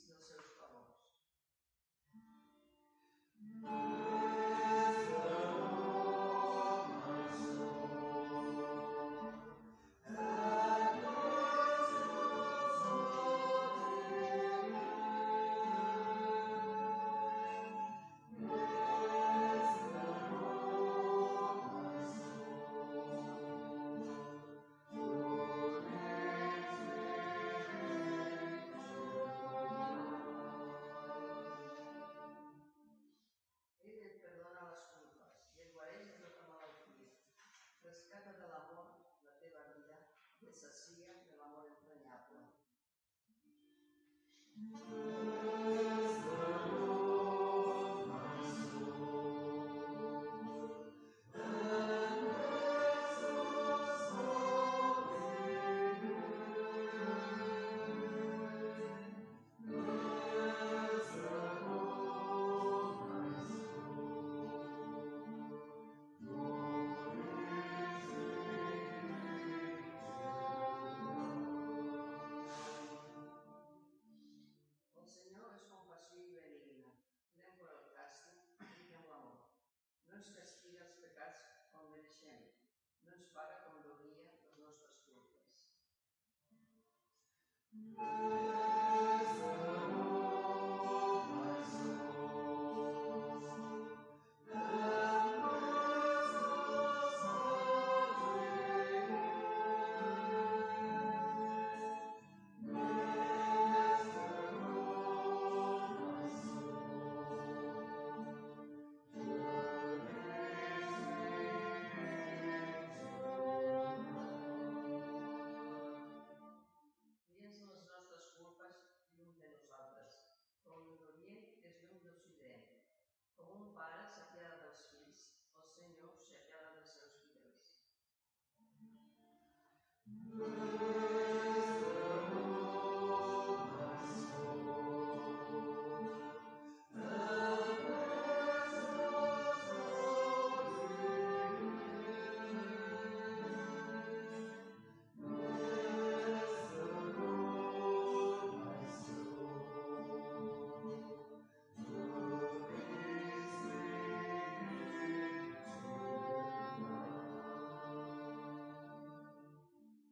dels seus favors. Rescata de l'amor la teva vida i et sacia de l'amor entranyable. El Senyor és compassió i benigne, llengua't el càstig i fem l'amor. No ens castiga els pecats com mereixem, no ens paga com deuria les nostres culpes.